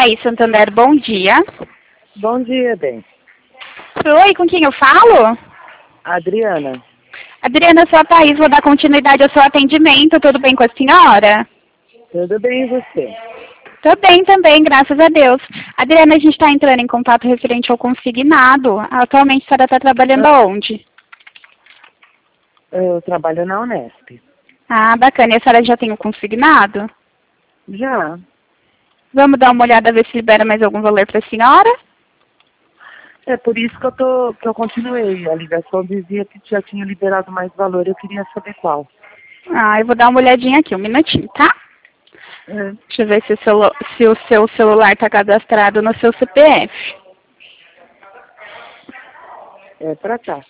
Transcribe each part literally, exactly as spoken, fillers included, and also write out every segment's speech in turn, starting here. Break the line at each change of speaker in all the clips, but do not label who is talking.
Thaís Santander, bom dia.
Bom dia, bem.
Oi, com quem eu falo?
Adriana.
Adriana, eu sou a Thaís, vou dar continuidade ao seu atendimento. Tudo bem com a senhora?
Tudo bem e você?
Tô bem também, graças a Deus. Adriana, a gente está entrando em contato referente ao consignado. Atualmente a senhora está trabalhando
Ah,
aonde?
Eu trabalho na Unesp.
Ah, bacana. E a senhora já tem o consignado?
Já.
Vamos dar uma olhada, ver se libera mais algum valor para a senhora?
É por isso que eu, tô, que eu continuei. A ligação dizia que já tinha liberado mais valor. Eu queria saber qual.
Ah, eu vou dar uma olhadinha aqui, um minutinho, tá?
É,
Deixa eu ver se o, celu se o seu celular está cadastrado no seu C P F.
é pra cá.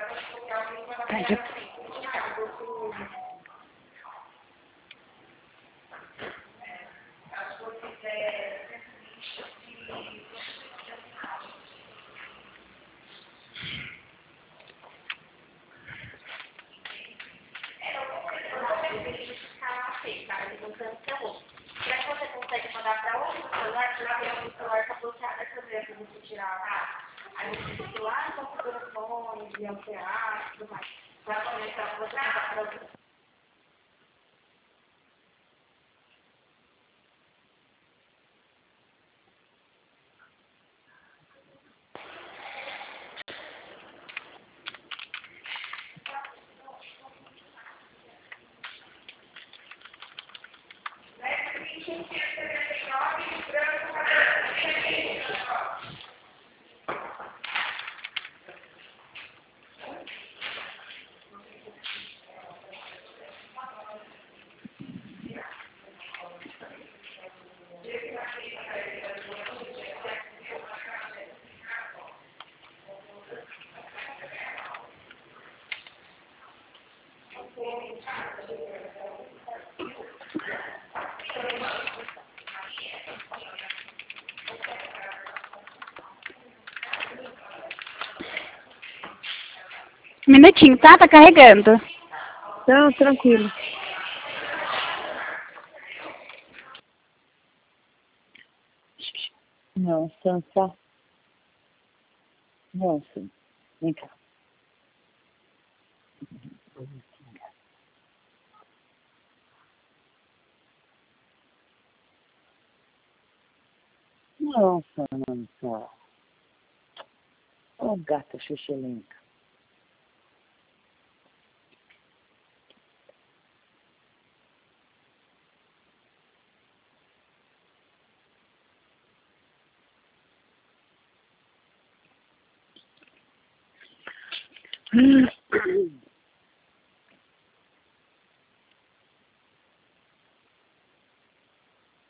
Um minutinho, tá? Tá carregando.
Não, tranquilo. Não, Sansa. Nossa. Vem cá. Nossa, Sansa. Ô, gata xuxelenta. Hum.